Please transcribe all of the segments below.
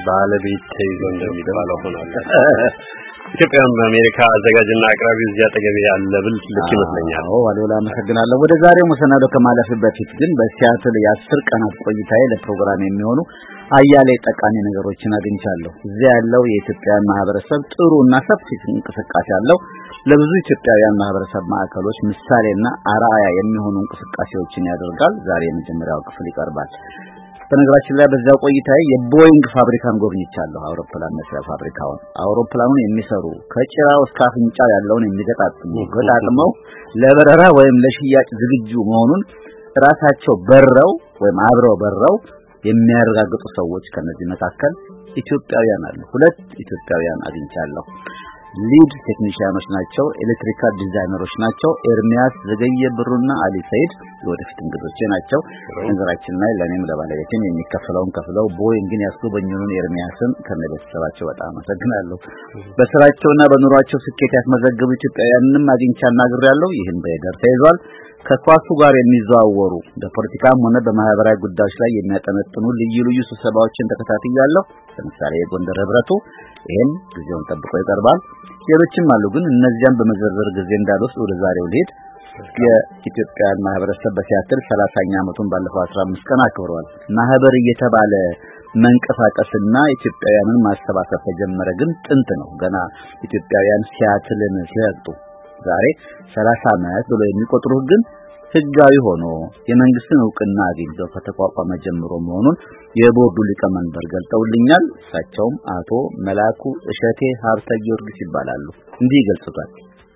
ባለቤት ተይዞ እንደሚባለው ሆኗል። ኢትዮጵያን በአሜሪካ አዘጋጅና አቅራቢ እዚያ አጠገብ ያለ ብል ልክ ይመስለኛል። አሉላ አመሰግናለሁ። ወደ ዛሬው መሰናዶ ከማለፍ በፊት ግን በሲያትል የ10 ቀናት ቆይታዬ ለፕሮግራም የሚሆኑ አያሌ ጠቃሚ ነገሮችን አግኝቻለሁ። እዚያ ያለው የኢትዮጵያን ማህበረሰብ ጥሩና ሰፊ እንቅስቃሴ ያለው ለብዙ ኢትዮጵያውያን ማህበረሰብ ማዕከሎች ምሳሌና አርአያ የሚሆኑ እንቅስቃሴዎችን ያደርጋል። ዛሬ የመጀመሪያው ክፍል ይቀርባል። በነገራችን ላይ በዛው ቆይታዬ የቦይንግ ፋብሪካን ጎብኝቻለሁ። አውሮፕላን መስሪያ ፋብሪካውን አውሮፕላኑን የሚሰሩ ከጭራው እስከ አፍንጫው ያለውን ገጣጥመው ለበረራ ወይም ለሽያጭ ዝግጁ መሆኑን ራሳቸው በረው ወይም አብረው በረው የሚያረጋግጡ ሰዎች ከነዚህ መካከል ኢትዮጵያውያን አሉ። 2 ኢትዮጵያውያን አግኝቻለሁ። ሊድ ቴክኒሻኖች ናቸው። ኤሌክትሪካል ዲዛይነሮች ናቸው። ኤርሚያስ ዘገየ ብሩና አሊ ሰይድ ወደፊት እንግዶቼ ናቸው። ነገራችን ላይ ለኔም ለባለቤቴም የሚከፈለውን ከፍለው ቦይንግን ያስጎበኙን ኤርሚያስን ከነቤተሰባቸው በጣም አመሰግናለሁ። በስራቸውና በኑሯቸው ስኬት ያስመዘገቡ ኢትዮጵያውያንንም አግኝቻና አግሬያለሁ። ይህን በይደር ተይዟል። ከኳሱ ጋር የሚዘዋወሩ በፖለቲካም ሆነ በማህበራዊ ጉዳዮች ላይ የሚያጠነጥኑ ልዩ ስብሰባዎችን ተከታትያለሁ። ለምሳሌ የጎንደር ህብረቱ ይሄን ጊዜውን ጠብቆ ይቀርባል። ሌሎችም አሉ፣ ግን እነዚያን በመዘርዘር ጊዜ እንዳልወስድ ወደ ዛሬው ልሄድ። የኢትዮጵያን ማህበረሰብ በሲያትል 30ኛ ዓመቱን ባለፈው 15 ቀን አክብሯል። ማህበር እየተባለ መንቀሳቀስና ኢትዮጵያውያንን ማሰባሰብ ተጀመረ፣ ግን ጥንት ነው። ገና ኢትዮጵያውያን ሲያትልን ሲያጡ ዛሬ 30 ዓመት ብሎ የሚቆጥሩት ግን ህጋዊ ሆኖ የመንግስትን ዕውቅና አግኝቶ ከተቋቋመ ጀምሮ መሆኑን የቦርዱ ሊቀመንበር ገልጠውልኛል። እሳቸውም አቶ መላኩ እሸቴ ሀብተ ጊዮርጊስ ይባላሉ። እንዲህ ይገልጹታል።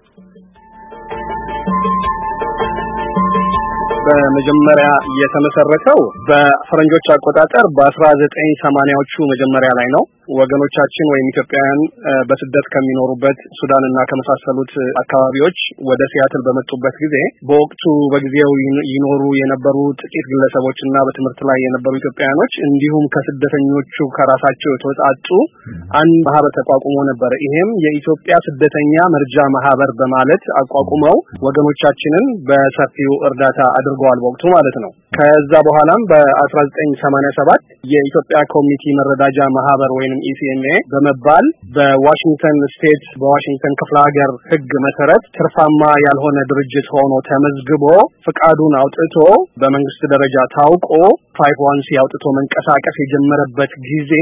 በመጀመሪያ የተመሰረተው በፈረንጆች አቆጣጠር በ1980ዎቹ መጀመሪያ ላይ ነው። ወገኖቻችን ወይም ኢትዮጵያውያን በስደት ከሚኖሩበት ሱዳንና ከመሳሰሉት አካባቢዎች ወደ ሲያትል በመጡበት ጊዜ በወቅቱ በጊዜው ይኖሩ የነበሩ ጥቂት ግለሰቦችና በትምህርት ላይ የነበሩ ኢትዮጵያውያኖች እንዲሁም ከስደተኞቹ ከራሳቸው የተወጣጡ አንድ ማህበር ተቋቁሞ ነበር። ይሄም የኢትዮጵያ ስደተኛ መርጃ ማህበር በማለት አቋቁመው ወገኖቻችንን በሰፊው እርዳታ አድርገዋል በወቅቱ ማለት ነው። ከዛ በኋላም በ1987 የኢትዮጵያ ኮሚኒቲ መረዳጃ ማህበር ወይንም ኢሲኤምኤ በመባል በዋሽንግተን ስቴት በዋሽንግተን ክፍለ ሀገር ህግ መሰረት ትርፋማ ያልሆነ ድርጅት ሆኖ ተመዝግቦ ፍቃዱን አውጥቶ በመንግስት ደረጃ ታውቆ 501c አውጥቶ መንቀሳቀስ የጀመረበት ጊዜ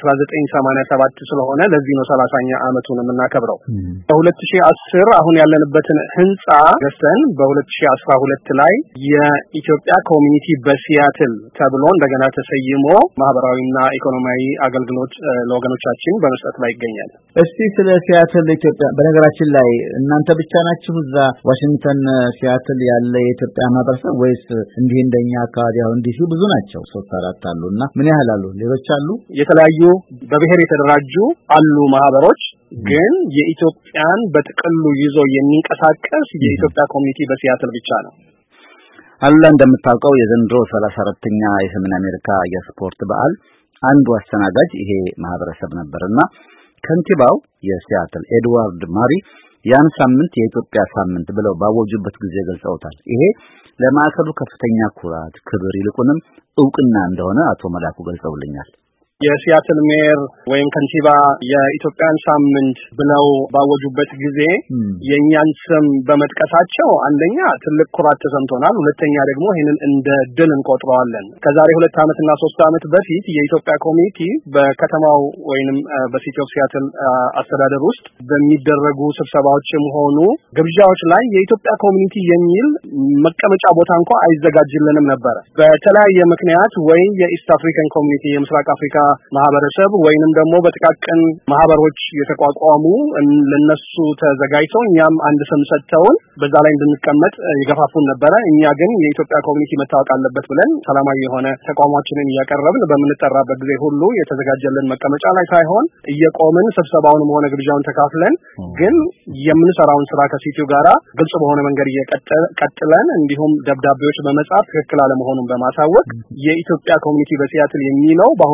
1987 ስለሆነ ለዚህ ነው 30ኛ ዓመቱን የምናከብረው። በ2010 አሁን ያለንበትን ህንጻ ገዝተን በ2012 ላይ የኢትዮጵያ ኮሚኒቲ በሲያትል ተብሎ እንደገና ተሰይሞ ማህበራዊና ኢኮኖሚያዊ አገልግሎት ለወገኖቻችን በመስጠት ላይ ይገኛል። እስቲ ስለ ሲያትል ኢትዮጵያ በነገራችን ላይ እናንተ ብቻ ናችሁ እዛ ዋሽንግተን ሲያትል ያለ የኢትዮጵያ ማህበረሰብ ወይስ እንዲህ እንደኛ አካባቢ አሁን እንዲህ ብዙ ናቸው? 3-4 አሉና ምን ያህል አሉ? ሌሎች አሉ? የተለያዩ በብሔር የተደራጁ አሉ ማህበሮች፣ ግን የኢትዮጵያን በጥቅሉ ይዞ የሚንቀሳቀስ የኢትዮጵያ ኮሚኒቲ በሲያትል ብቻ ነው። አላ እንደምታውቀው የዘንድሮ 34ኛ የሰሜን አሜሪካ የስፖርት በዓል አንዱ አስተናጋጅ ይሄ ማህበረሰብ ነበርና ከንቲባው የሲያትል ኤድዋርድ ማሪ ያን ሳምንት የኢትዮጵያ ሳምንት ብለው ባወጁበት ጊዜ ገልጸውታል። ይሄ ለማዕከሉ ከፍተኛ ኩራት፣ ክብር ይልቁንም ዕውቅና እንደሆነ አቶ መላኩ ገልጸውልኛል። የሲያትል ሜየር ወይም ከንቲባ የኢትዮጵያን ሳምንት ብለው ባወጁበት ጊዜ የኛን ስም በመጥቀሳቸው አንደኛ ትልቅ ኩራት ተሰምቶናል፣ ሁለተኛ ደግሞ ይሄንን እንደ ድል እንቆጥረዋለን። ከዛሬ 2 ዓመትና 3 ዓመት በፊት የኢትዮጵያ ኮሚኒቲ በከተማው ወይንም በሲቲ ኦፍ ሲያትል አስተዳደር ውስጥ በሚደረጉ ስብሰባዎችም ሆኑ ግብዣዎች ላይ የኢትዮጵያ ኮሚኒቲ የሚል መቀመጫ ቦታ እንኳን አይዘጋጅልንም ነበር። በተለያየ ምክንያት ወይ የኢስት አፍሪካን ኮሚኒቲ የምስራቅ አፍሪካ ማህበረሰብ ወይንም ደግሞ በጥቃቅን ማህበሮች የተቋቋሙ ለነሱ ተዘጋጅተው እኛም አንድ ስም ሰጥተውን በዛ ላይ እንድንቀመጥ ይገፋፉን ነበር። እኛ ግን የኢትዮጵያ ኮሚኒቲ መታወቅ አለበት ብለን ሰላማዊ የሆነ ተቋማችንን እያቀረብን በመንጠራበት ጊዜ ሁሉ የተዘጋጀልን መቀመጫ ላይ ሳይሆን እየቆምን ስብሰባውንም ሆነ ግብዣውን ተካፍለን ግን የምንሰራውን ስራ ከሲቲው ጋራ ግልጽ በሆነ መንገድ እየቀጥለን እንዲሁም ደብዳቤዎች በመጻፍ ትክክል አለመሆኑን በማሳወቅ የኢትዮጵያ ኮሚኒቲ በሲያትል የሚለው በአሁኑ ሰዓት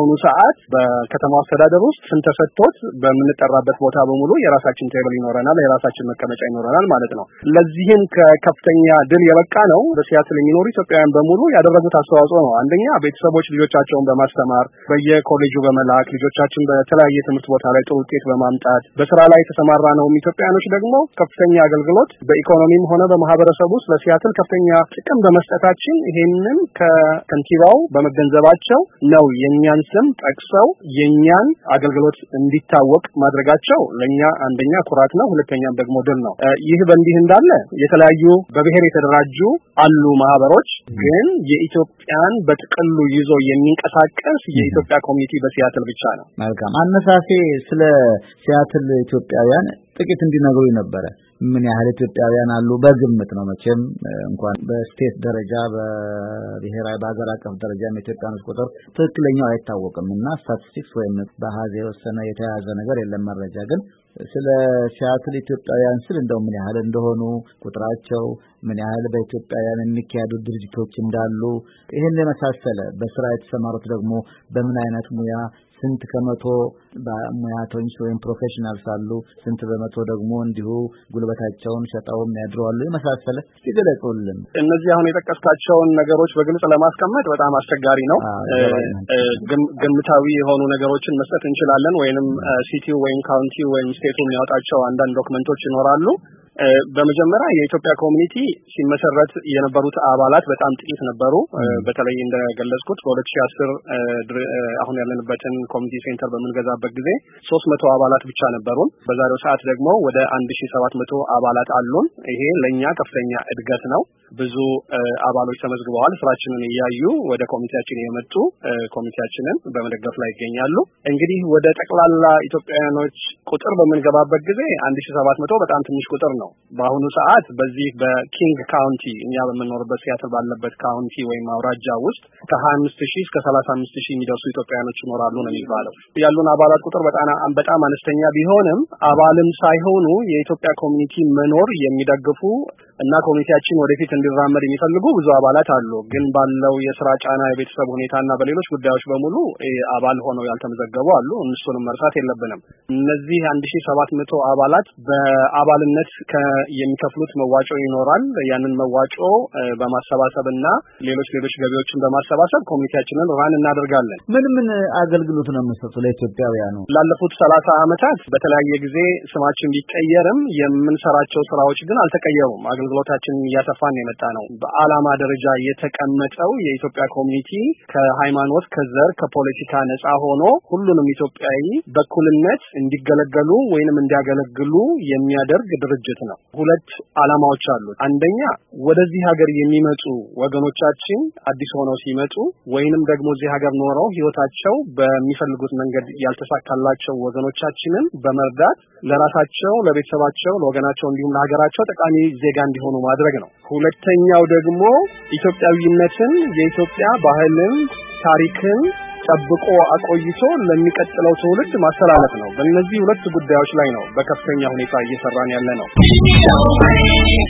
ሰዓት በከተማው አስተዳደር ውስጥ ስም ተሰጥቶት በምንጠራበት ቦታ በሙሉ የራሳችን ቴብል ይኖረናል፣ የራሳችን መቀመጫ ይኖረናል ማለት ነው። ለዚህም ከከፍተኛ ድል የበቃ ነው በሲያትል የሚኖሩ ኢትዮጵያውያን በሙሉ ያደረጉት አስተዋጽኦ ነው። አንደኛ ቤተሰቦች ልጆቻቸውን በማስተማር በየኮሌጁ በመላክ ልጆቻችን በተለያየ ትምህርት ቦታ ላይ ጥሩ ውጤት በማምጣት በስራ ላይ የተሰማራ ነው ኢትዮጵያውያኖች ደግሞ ከፍተኛ አገልግሎት በኢኮኖሚም ሆነ በማህበረሰቡ ውስጥ ለሲያትል ከፍተኛ ጥቅም በመስጠታችን ይሄንን ከከንቲባው በመገንዘባቸው ነው የኛን ስም ጠቅሰው የኛን አገልግሎት እንዲታወቅ ማድረጋቸው ለኛ አንደኛ ኩራት ነው፣ ሁለተኛም ደግሞ ድል ነው። ይህ በእንዲህ እንዳለ የተለያዩ በብሔር የተደራጁ አሉ ማህበሮች፣ ግን የኢትዮጵያን በጥቅሉ ይዞ የሚንቀሳቀስ የኢትዮጵያ ኮሚኒቲ በሲያትል ብቻ ነው። መልካም አነሳሴ ስለ ሲያትል ኢትዮጵያውያን ጥቂት እንዲነግሩኝ ነበረ። ምን ያህል ኢትዮጵያውያን አሉ? በግምት ነው መቼም እንኳን በስቴት ደረጃ በብሔራዊ በአገር አቀፍ ደረጃ የኢትዮጵያኖች ቁጥር ትክክለኛው አይታወቅምና ስታቲስቲክስ ወይም በአሃዝ የወሰነ የተያዘ ነገር የለም መረጃ። ግን ስለ ሲያትል ኢትዮጵያውያን ስል እንደው ምን ያህል እንደሆኑ ቁጥራቸው፣ ምን ያህል በኢትዮጵያውያን የሚካሄዱ ድርጅቶች እንዳሉ ይሄን የመሳሰለ በስራ የተሰማሩት ደግሞ በምን አይነት ሙያ ስንት ከመቶ ሙያተኞች ወይም ፕሮፌሽናልስ አሉ፣ ስንት በመቶ ደግሞ እንዲሁ ጉልበታቸውን ሸጠው የሚያድሩ የመሳሰለ ይገለጹልን። እነዚህ አሁን የጠቀስካቸውን ነገሮች በግልጽ ለማስቀመጥ በጣም አስቸጋሪ ነው። ግምታዊ የሆኑ ነገሮችን መስጠት እንችላለን፣ ወይንም ሲቲው ወይም ካውንቲው ወይም ስቴቱ የሚያወጣቸው አንዳንድ ዶክመንቶች ይኖራሉ። በመጀመሪያ የኢትዮጵያ ኮሚኒቲ ሲመሰረት የነበሩት አባላት በጣም ጥቂት ነበሩ። በተለይ እንደገለጽኩት በ2010 አሁን ያለንበትን ኮሚኒቲ ሴንተር በምንገዛበት ጊዜ 300 አባላት ብቻ ነበሩን። በዛሬው ሰዓት ደግሞ ወደ 1700 አባላት አሉን። ይሄ ለኛ ከፍተኛ እድገት ነው። ብዙ አባሎች ተመዝግበዋል። ስራችንን እያዩ ወደ ኮሚቴያችን የመጡ ኮሚቴያችንን በመደገፍ ላይ ይገኛሉ። እንግዲህ ወደ ጠቅላላ ኢትዮጵያውያኖች ቁጥር በምንገባበት ጊዜ 1700 በጣም ትንሽ ቁጥር ነው። በአሁኑ ሰዓት በዚህ በኪንግ ካውንቲ እኛ በምንኖርበት ሲያትል ባለበት ካውንቲ ወይም አውራጃ ውስጥ ከ25000 እስከ 35000 የሚደርሱ ኢትዮጵያውያኖች ይኖራሉ ነው የሚባለው። ያሉን አባላት ቁጥር በጣም አነስተኛ ቢሆንም አባልም ሳይሆኑ የኢትዮጵያ ኮሚኒቲ መኖር የሚደግፉ እና ኮሚኒቲያችን ወደፊት እንዲራመድ የሚፈልጉ ብዙ አባላት አሉ። ግን ባለው የሥራ ጫና፣ የቤተሰብ ሁኔታና በሌሎች ጉዳዮች በሙሉ አባል ሆነው ያልተመዘገቡ አሉ። እነሱንም መርሳት የለብንም። እነዚህ 1700 አባላት በአባልነት የሚከፍሉት መዋጮ ይኖራል። ያንን መዋጮ በማሰባሰብና ሌሎች ገቢዎችን በማሰባሰብ ኮሚኒቲያችንን ራን እናደርጋለን። ምን አገልግሎት ነው የምትሰጡ ለኢትዮጵያውያኑ? ላለፉት 30 ዓመታት በተለያየ ጊዜ ስማችን ቢቀየርም የምንሰራቸው ስራዎች ግን አልተቀየሩም። አገልግሎታችንን እያሰፋን የመጣ ነው። በዓላማ ደረጃ የተቀመጠው የኢትዮጵያ ኮሚኒቲ ከሃይማኖት፣ ከዘር፣ ከፖለቲካ ነፃ ሆኖ ሁሉንም ኢትዮጵያዊ በእኩልነት እንዲገለገሉ ወይንም እንዲያገለግሉ የሚያደርግ ድርጅት ነው። ሁለት ዓላማዎች አሉት። አንደኛ ወደዚህ ሀገር የሚመጡ ወገኖቻችን አዲስ ሆነው ሲመጡ ወይንም ደግሞ እዚህ ሀገር ኖረው ህይወታቸው በሚፈልጉት መንገድ ያልተሳካላቸው ወገኖቻችንን በመርዳት ለራሳቸው፣ ለቤተሰባቸው፣ ለወገናቸው እንዲሁም ለሀገራቸው ጠቃሚ ዜጋ እንዲሆኑ ማድረግ ነው። ሁለተኛው ደግሞ ኢትዮጵያዊነትን፣ የኢትዮጵያ ባህልን፣ ታሪክን ጠብቆ አቆይቶ ለሚቀጥለው ትውልድ ማስተላለፍ ነው። በእነዚህ ሁለት ጉዳዮች ላይ ነው በከፍተኛ ሁኔታ እየሰራን ያለ ነው።